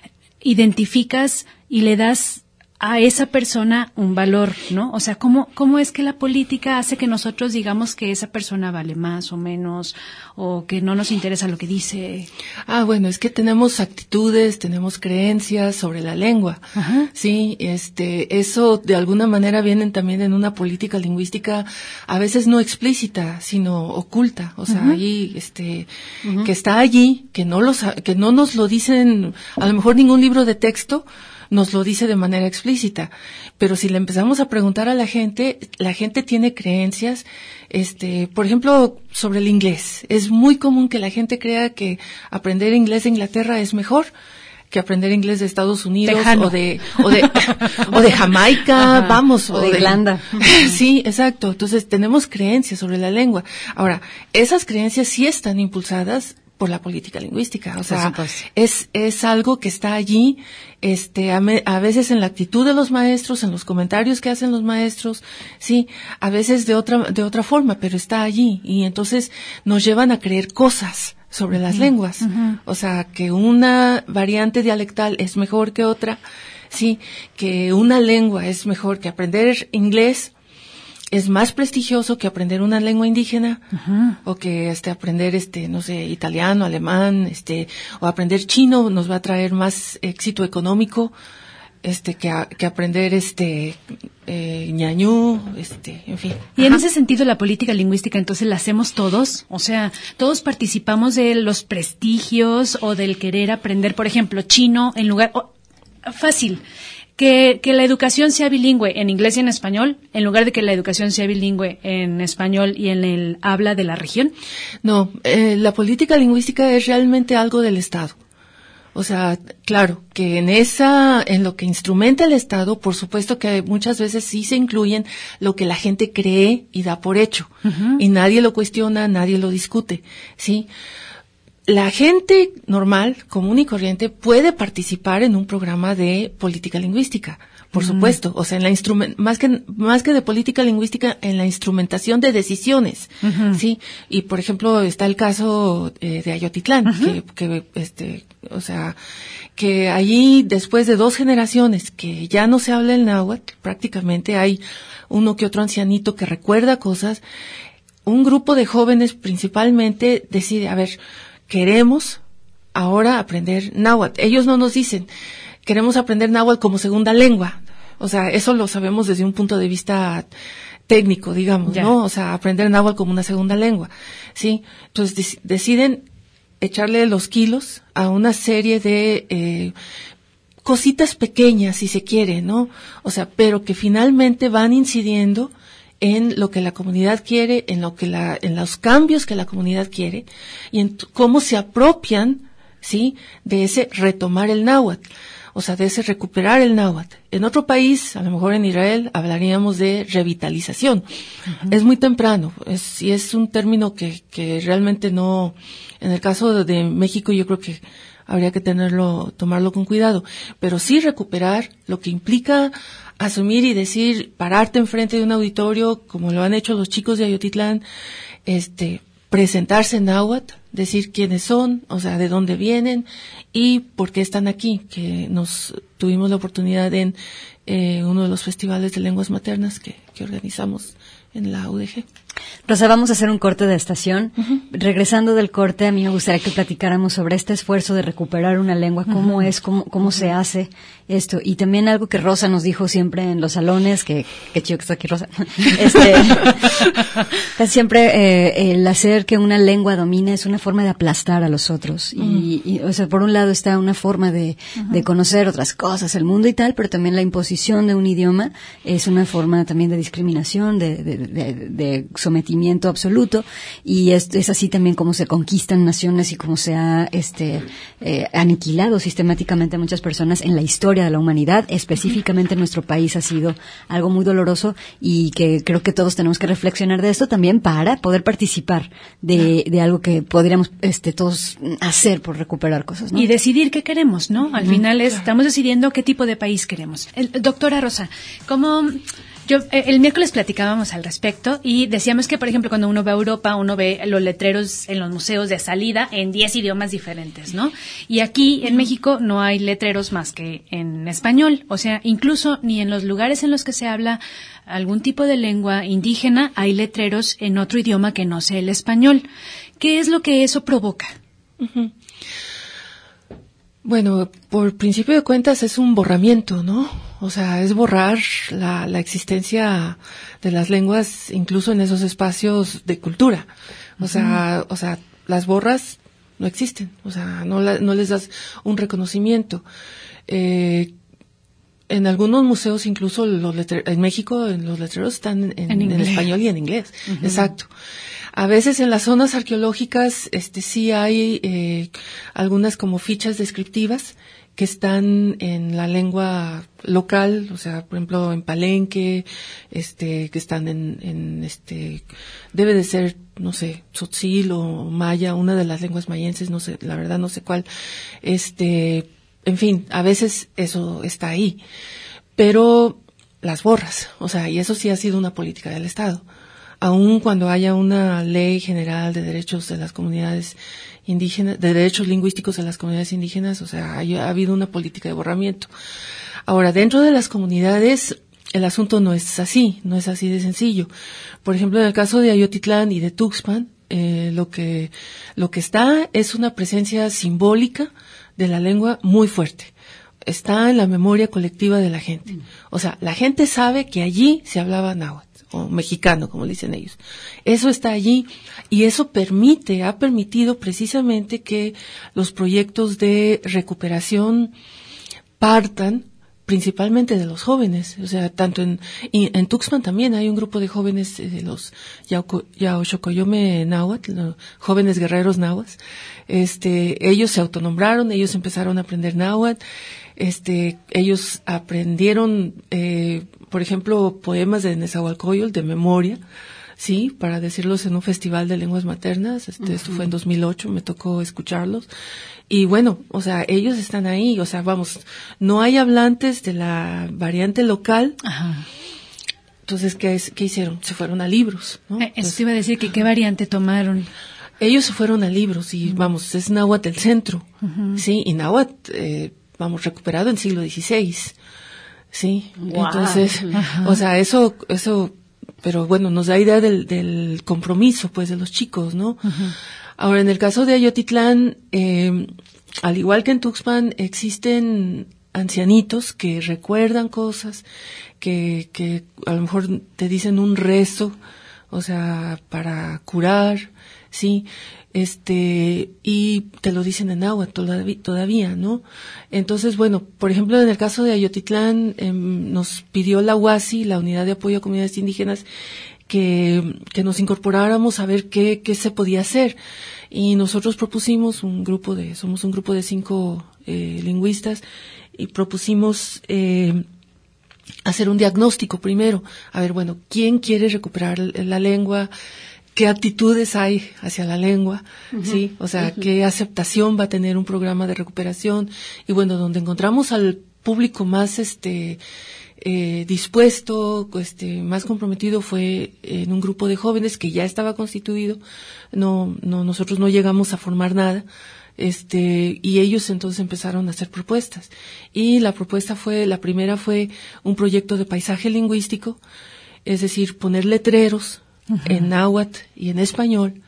[SPEAKER 4] identificas y le das a esa persona un valor, ¿no? O sea, ¿cómo, cómo es que la política hace que nosotros digamos que esa persona vale más o menos, o que no nos interesa lo que dice?
[SPEAKER 7] Ah, bueno, es que tenemos actitudes, tenemos creencias sobre la lengua. Ajá. Sí, este, eso de alguna manera vienen también en una política lingüística, a veces no explícita, sino oculta. O sea, uh-huh. ahí, este, uh-huh. que está allí, que no los, que no nos lo dicen, a lo mejor ningún libro de texto nos lo dice de manera explícita, pero si le empezamos a preguntar a la gente, la gente tiene creencias, este, por ejemplo, sobre el inglés. Es muy común que la gente crea que aprender inglés de Inglaterra es mejor que aprender inglés de Estados Unidos
[SPEAKER 4] Tejano.
[SPEAKER 7] o de o de o de Jamaica, Ajá, vamos,
[SPEAKER 2] o, o de, de Irlanda.
[SPEAKER 7] Sí, exacto. Entonces tenemos creencias sobre la lengua. Ahora, esas creencias sí están impulsadas por la política lingüística, o sea, es es algo que está allí, este, a, me, a veces en la actitud de los maestros, en los comentarios que hacen los maestros, sí, a veces de otra de otra forma, pero está allí y entonces nos llevan a creer cosas sobre las uh-huh. lenguas, uh-huh. o sea, que una variante dialectal es mejor que otra, sí, que una lengua es mejor que aprender inglés. Es más prestigioso que aprender una lengua indígena uh-huh. o que este aprender este no sé italiano, alemán, este o aprender chino nos va a traer más éxito económico este que a, que aprender este eh, ñañú, este en fin.
[SPEAKER 4] Y Ajá. en ese sentido la política lingüística entonces la hacemos todos, o sea, todos participamos de los prestigios o del querer aprender, por ejemplo, chino en lugar oh, fácil. Que, que la educación sea bilingüe en inglés y en español, en lugar de que la educación sea bilingüe en español y en el habla de la región.
[SPEAKER 7] No, eh, la política lingüística es realmente algo del Estado. O sea, claro, que en esa, en lo que instrumenta el Estado, por supuesto que muchas veces sí se incluyen lo que la gente cree y da por hecho. Uh-huh. Y nadie lo cuestiona, nadie lo discute, ¿sí? La gente normal, común y corriente, puede participar en un programa de política lingüística, por mm. supuesto. O sea, en la instrument, más que, más que de política lingüística, en la instrumentación de decisiones, uh-huh. ¿sí? Y, por ejemplo, está el caso eh, de Ayotitlán, uh-huh. que, que, este, o sea, que allí, después de dos generaciones que ya no se habla el náhuatl, prácticamente hay uno que otro ancianito que recuerda cosas, un grupo de jóvenes principalmente decide, a ver, queremos ahora aprender náhuatl. Ellos no nos dicen, queremos aprender náhuatl como segunda lengua. O sea, eso lo sabemos desde un punto de vista técnico, digamos, ya. ¿no? O sea, aprender náhuatl como una segunda lengua, ¿sí? Entonces dec- deciden echarle los kilos a una serie de eh, cositas pequeñas, si se quiere, ¿no? O sea, pero que finalmente van incidiendo en lo que la comunidad quiere, en lo que la, en los cambios que la comunidad quiere y en t- cómo se apropian, sí, de ese retomar el náhuatl, o sea, de ese recuperar el náhuatl. En otro país, a lo mejor en Israel, hablaríamos de revitalización. Uh-huh. Es muy temprano, es, y es un término que, que realmente no, en el caso de, de México yo creo que habría que tenerlo, tomarlo con cuidado, pero sí recuperar lo que implica asumir y decir, pararte enfrente de un auditorio, como lo han hecho los chicos de Ayotitlán, este, presentarse en náhuatl, decir quiénes son, o sea, de dónde vienen y por qué están aquí, que nos tuvimos la oportunidad en eh, uno de los festivales de lenguas maternas que, que organizamos en la U D G.
[SPEAKER 2] Rosa, vamos a hacer un corte de estación. Uh-huh. Regresando del corte, a mí me gustaría que platicáramos sobre este esfuerzo de recuperar una lengua, cómo uh-huh. es, cómo, cómo uh-huh. se hace esto. Y también algo que Rosa nos dijo siempre en los salones, que, que chido que está aquí Rosa, este, casi siempre eh, el hacer que una lengua domine es una forma de aplastar a los otros. Uh-huh. Y, y, o sea, por un lado está una forma de, uh-huh. de conocer otras cosas, el mundo y tal, pero también la imposición de un idioma es una forma también de discriminación, de, de, de, de sometimiento absoluto, y es, es así también como se conquistan naciones y como se ha este eh, aniquilado sistemáticamente a muchas personas en la historia de la humanidad. Específicamente en nuestro país ha sido algo muy doloroso, y que creo que todos tenemos que reflexionar de esto también para poder participar de, de algo que podríamos este todos hacer por recuperar cosas, ¿no?
[SPEAKER 4] Y decidir qué queremos, ¿no? Al mm, final es, estamos decidiendo qué tipo de país queremos. El, doctora Rosa, ¿cómo...? Yo, el miércoles platicábamos al respecto y decíamos que, por ejemplo, cuando uno va a Europa, uno ve los letreros en los museos de salida en diez idiomas diferentes, ¿no? Y aquí en México no hay letreros más que en español. O sea, incluso ni en los lugares en los que se habla algún tipo de lengua indígena hay letreros en otro idioma que no sea el español. ¿Qué es lo que eso provoca?
[SPEAKER 7] Uh-huh. Bueno, por principio de cuentas es un borramiento, ¿no? O sea, es borrar la, la existencia de las lenguas incluso en esos espacios de cultura. O sea, uh-huh. o sea, las borras no existen. O sea, no, la, no les das un reconocimiento. Eh, en algunos museos incluso los letre- en México en los letreros están en, en, en español y en inglés. Uh-huh. Exacto. A veces en las zonas arqueológicas, este, sí hay eh, algunas como fichas descriptivas que están en la lengua local, o sea, por ejemplo, en Palenque, este, que están en, en este, debe de ser, no sé, tzotzil o maya, una de las lenguas mayenses, no sé, la verdad no sé cuál, este, en fin, a veces eso está ahí, pero las borras, o sea, y eso sí ha sido una política del Estado. Aun cuando haya una ley general de derechos de las comunidades indígenas, de derechos lingüísticos de las comunidades indígenas, o sea, hay, ha habido una política de borramiento. Ahora, dentro de las comunidades, el asunto no es así, no es así de sencillo. Por ejemplo, en el caso de Ayotitlán y de Tuxpan, eh, lo que, lo que está es una presencia simbólica de la lengua muy fuerte. Está en la memoria colectiva de la gente. O sea, la gente sabe que allí se hablaba náhuatl, o mexicano, como dicen ellos. Eso está allí, y eso permite, ha permitido precisamente que los proyectos de recuperación partan principalmente de los jóvenes. O sea, tanto en, en Tuxpan también hay un grupo de jóvenes de los Yaoxocoyome náhuatl, jóvenes guerreros náhuatl. Este, ellos se autonombraron, ellos empezaron a aprender náhuatl. Este, ellos aprendieron, eh, por ejemplo, poemas de Nezahualcóyotl de memoria, sí, para decirlos en un festival de lenguas maternas. Este, uh-huh. Esto fue en dos mil ocho, me tocó escucharlos. Y bueno, o sea, ellos están ahí, o sea, vamos, no hay hablantes de la variante local. Ajá. Entonces, ¿qué, es, ¿qué hicieron? Se fueron a libros, ¿no?
[SPEAKER 4] Eh, Eso te iba a decir, que ¿qué variante tomaron?
[SPEAKER 7] Ellos se fueron a libros y, uh-huh. vamos, es náhuatl el centro, uh-huh. sí, y náhuatl, eh, vamos, recuperado en siglo dieciséis, sí, wow. Entonces, ajá. o sea, eso, eso, pero bueno, nos da idea del, del compromiso, pues, de los chicos, ¿no? Uh-huh. Ahora, en el caso de Ayotitlán, eh, al igual que en Tuxpan, existen ancianitos que recuerdan cosas, que, que a lo mejor te dicen un rezo, o sea, para curar, sí, este, y te lo dicen en náhuatl todavía, todavía, ¿no? Entonces, bueno, por ejemplo, en el caso de Ayotitlán, eh, nos pidió la U A S I, la Unidad de Apoyo a Comunidades Indígenas, que, que nos incorporáramos a ver qué, qué se podía hacer. Y nosotros propusimos un grupo de, somos un grupo de cinco eh, lingüistas, y propusimos eh, hacer un diagnóstico primero. A ver, bueno, ¿quién quiere recuperar la lengua? ¿Qué actitudes hay hacia la lengua? Uh-huh. Sí, o sea, uh-huh. ¿qué aceptación va a tener un programa de recuperación? Y bueno, donde encontramos al público más este eh, dispuesto, este más comprometido, fue en un grupo de jóvenes que ya estaba constituido. No, no, nosotros no llegamos a formar nada. Este, y ellos entonces empezaron a hacer propuestas. Y la propuesta fue, la primera fue un proyecto de paisaje lingüístico, es decir, poner letreros uh-huh. en náhuatl y en español,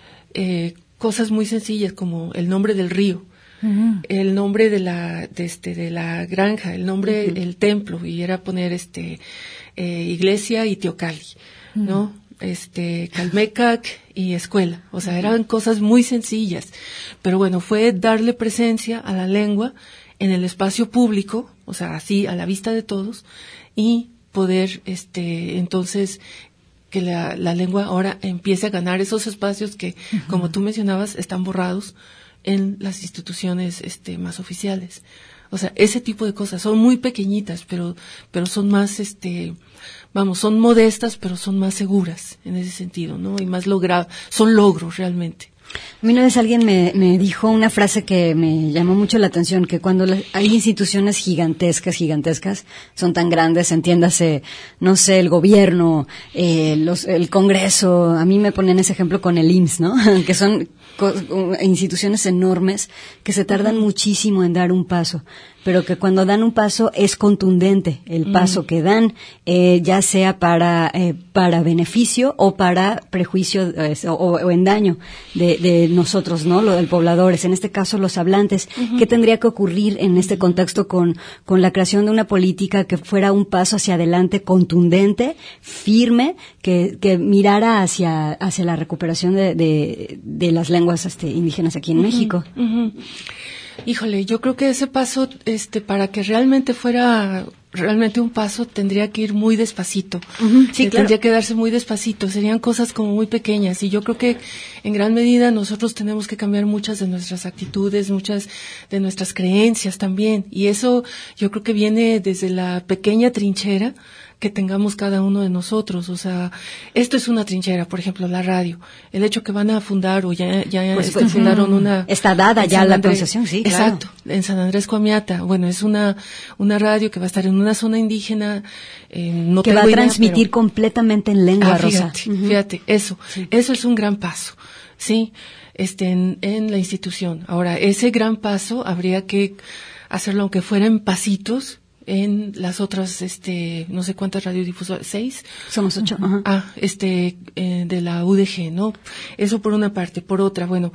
[SPEAKER 7] eh, cosas muy sencillas como el nombre del río, uh-huh. el nombre de la, de este, de la granja, el nombre, uh-huh. el templo, y era poner este, eh, iglesia y Teocalli, uh-huh. ¿no? Este, Calmecac y escuela, o sea, eran cosas muy sencillas, pero bueno, fue darle presencia a la lengua en el espacio público, o sea, así a la vista de todos, y poder, este, entonces, que la, la lengua ahora empiece a ganar esos espacios que, uh-huh. como tú mencionabas, están borrados en las instituciones, este, más oficiales. O sea, ese tipo de cosas son muy pequeñitas, pero, pero son más, este, vamos, son modestas, pero son más seguras en ese sentido, ¿no? Y más logradas, son logros realmente.
[SPEAKER 2] A mí una vez alguien me, me dijo una frase que me llamó mucho la atención, que cuando la, hay instituciones gigantescas, gigantescas, son tan grandes, entiéndase, no sé, el gobierno, eh, los, el Congreso, a mí me ponen ese ejemplo con el I M S S, ¿no? Que son co- instituciones enormes que se tardan muchísimo en dar un paso, pero que cuando dan un paso es contundente el paso mm. que dan, eh, ya sea para eh, para beneficio o para prejuicio eh, o, o en daño de, de nosotros, ¿no? Lo del pobladores, en este caso los hablantes. Uh-huh. ¿Qué tendría que ocurrir en este contexto con con la creación de una política que fuera un paso hacia adelante contundente, firme, que que mirara hacia hacia la recuperación de de, de las lenguas este, indígenas aquí en uh-huh. México?
[SPEAKER 7] Uh-huh. Híjole, yo creo que ese paso, este, para que realmente fuera realmente un paso, tendría que ir muy despacito. Uh-huh, sí, claro. Tendría que darse muy despacito. Serían cosas como muy pequeñas. Y yo creo que en gran medida nosotros tenemos que cambiar muchas de nuestras actitudes, muchas de nuestras creencias también. Y eso yo creo que viene desde la pequeña trinchera que tengamos cada uno de nosotros. O sea, esto es una trinchera, por ejemplo, la radio. El hecho que van a fundar o ya, ya
[SPEAKER 2] pues,
[SPEAKER 7] este,
[SPEAKER 2] pues,
[SPEAKER 7] fundaron una...
[SPEAKER 2] Está dada ya
[SPEAKER 7] San
[SPEAKER 2] la
[SPEAKER 7] Andrés,
[SPEAKER 2] concesión, sí,
[SPEAKER 7] exacto,
[SPEAKER 2] claro.
[SPEAKER 7] En San Andrés Coamiata. Bueno, es una una radio que va a estar en una zona indígena. Eh, no
[SPEAKER 2] que va a
[SPEAKER 7] idea,
[SPEAKER 2] transmitir
[SPEAKER 7] pero...
[SPEAKER 2] completamente en lengua,
[SPEAKER 7] ah,
[SPEAKER 2] Rosa.
[SPEAKER 7] Fíjate, uh-huh. fíjate, eso. Sí. Eso es un gran paso, ¿sí? Este, en, en la institución. Ahora, ese gran paso habría que hacerlo aunque fuera en pasitos, en las otras, este, no sé cuántas radiodifusoras, seis.
[SPEAKER 2] Somos ocho. Uh-huh.
[SPEAKER 7] Ah, este, eh, de la U D G, ¿no? Eso por una parte. Por otra, bueno,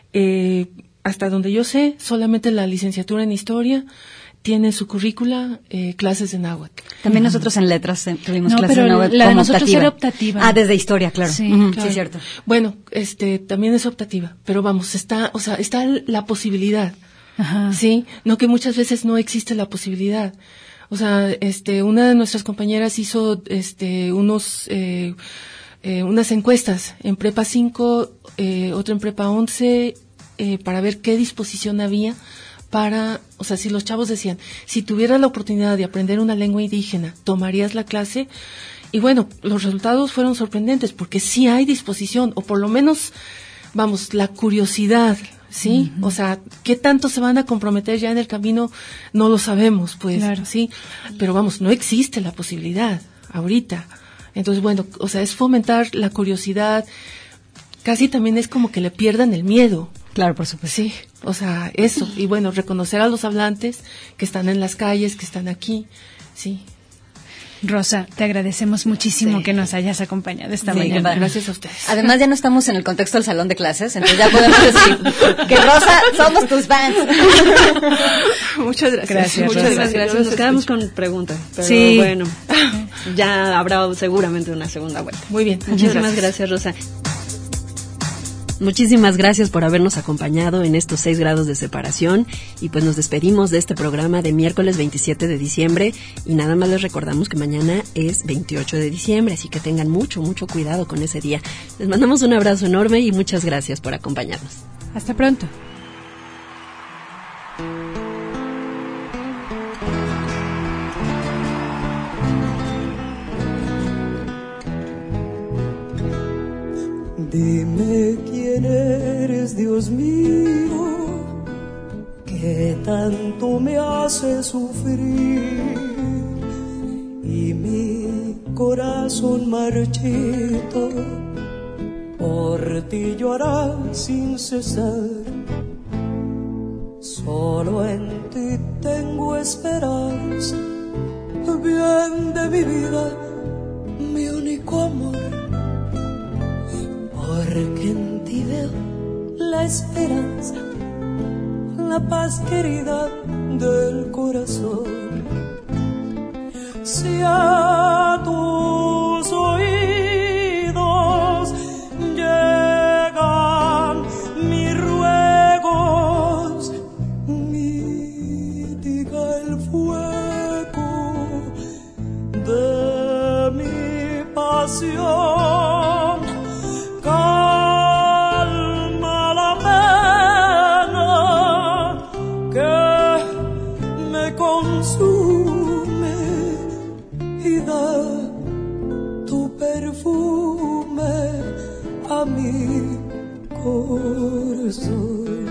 [SPEAKER 7] eh, hasta donde yo sé, solamente la licenciatura en Historia tiene su currícula eh, clases de náhuatl.
[SPEAKER 2] También uh-huh. nosotros en letras eh, tuvimos
[SPEAKER 4] no,
[SPEAKER 2] clases
[SPEAKER 4] pero
[SPEAKER 2] de náhuatl
[SPEAKER 4] la de
[SPEAKER 2] como
[SPEAKER 4] nosotros
[SPEAKER 2] optativa.
[SPEAKER 4] Era optativa.
[SPEAKER 2] Ah, desde Historia, claro.
[SPEAKER 4] Sí,
[SPEAKER 2] uh-huh.
[SPEAKER 4] claro.
[SPEAKER 2] Sí, cierto.
[SPEAKER 7] Bueno, este, también es optativa, pero vamos, está, o sea, está la posibilidad. Ajá. Sí, no que muchas veces no existe la posibilidad. O sea, este, una de nuestras compañeras hizo, este, unos, eh, eh, unas encuestas en Prepa cinco, eh, otra en Prepa once, eh, para ver qué disposición había para, o sea, si los chavos decían, si tuvieras la oportunidad de aprender una lengua indígena, ¿tomarías la clase? Y bueno, los resultados fueron sorprendentes porque sí hay disposición, o por lo menos, vamos, la curiosidad. Sí, uh-huh. O sea, ¿qué tanto se van a comprometer ya en el camino? No lo sabemos, pues, claro. Sí, pero vamos, no existe la posibilidad ahorita. Entonces, bueno, o sea, es fomentar la curiosidad, casi también es como que le pierdan el miedo.
[SPEAKER 2] Claro, por supuesto.
[SPEAKER 7] Sí, o sea, eso, y bueno, reconocer a los hablantes que están en las calles, que están aquí, sí.
[SPEAKER 4] Rosa, te agradecemos muchísimo sí. que nos hayas acompañado esta
[SPEAKER 2] sí,
[SPEAKER 4] mañana.
[SPEAKER 7] Gracias a ustedes.
[SPEAKER 2] Además, ya no estamos en el contexto del salón de clases, entonces ya podemos decir que Rosa, somos tus fans.
[SPEAKER 7] Muchas gracias.
[SPEAKER 3] Gracias,
[SPEAKER 7] muchas
[SPEAKER 3] Rosa.
[SPEAKER 7] gracias.
[SPEAKER 3] gracias. Nos quedamos con preguntas, pero
[SPEAKER 4] sí.
[SPEAKER 3] bueno, ya habrá seguramente una segunda vuelta.
[SPEAKER 7] Muy bien.
[SPEAKER 3] Muchísimas gracias, gracias Rosa.
[SPEAKER 8] Muchísimas gracias por habernos acompañado en estos seis grados de separación y pues nos despedimos de este programa de miércoles veintisiete de diciembre y nada más les recordamos que mañana es veintiocho de diciembre, así que tengan mucho, mucho cuidado con ese día. Les mandamos un abrazo enorme y muchas gracias por acompañarnos.
[SPEAKER 4] Hasta pronto.
[SPEAKER 9] Dime quién eres, Dios mío, que tanto me hace sufrir y mi corazón marchito por ti llorar sin cesar. Solo en ti tengo esperanza, bien de mi vida, mi único amor. porque en ti veo la esperanza, la paz querida del corazón. Si a tus oídos llegan mis ruegos, mitiga el fuego de mi pasión, calma la pena que me consume y da tu perfume a mi corazón.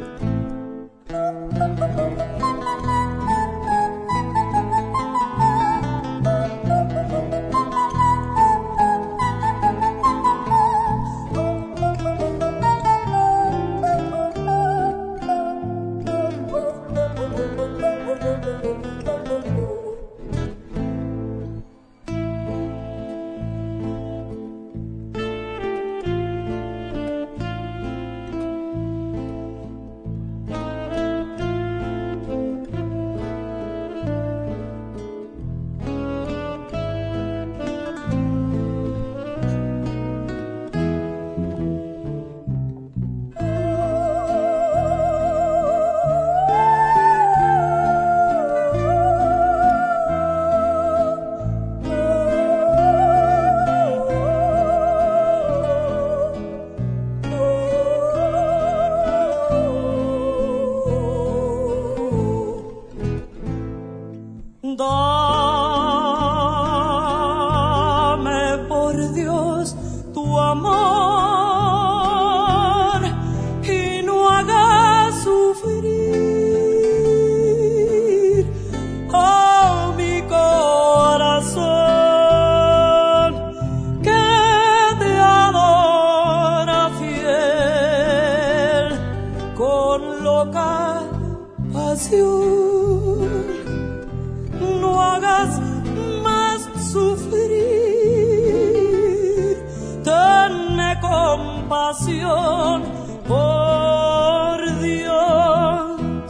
[SPEAKER 9] Por Dios,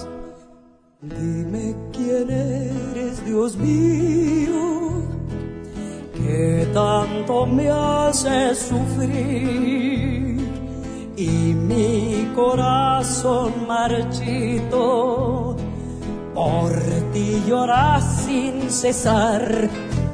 [SPEAKER 9] dime quién eres, Dios mío, que tanto me hace sufrir y mi corazón marchito por ti llora sin cesar.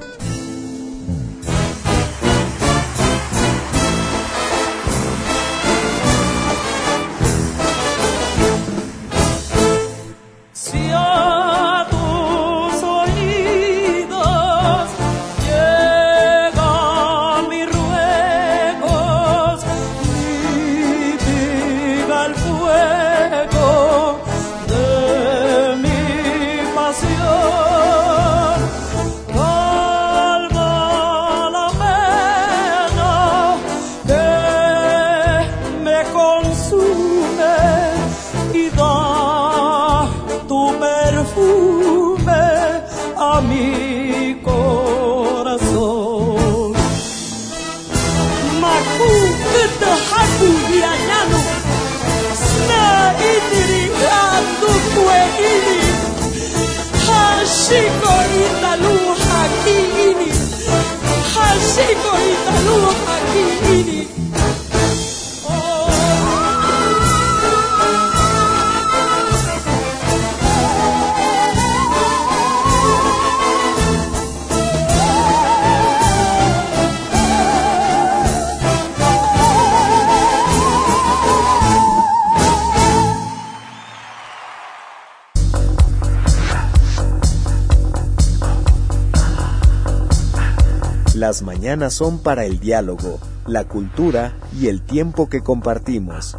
[SPEAKER 1] Las mañanas son para el diálogo, la cultura y el tiempo que compartimos.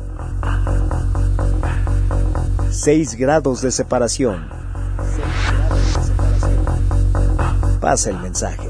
[SPEAKER 1] Seis grados de separación. Pasa el mensaje.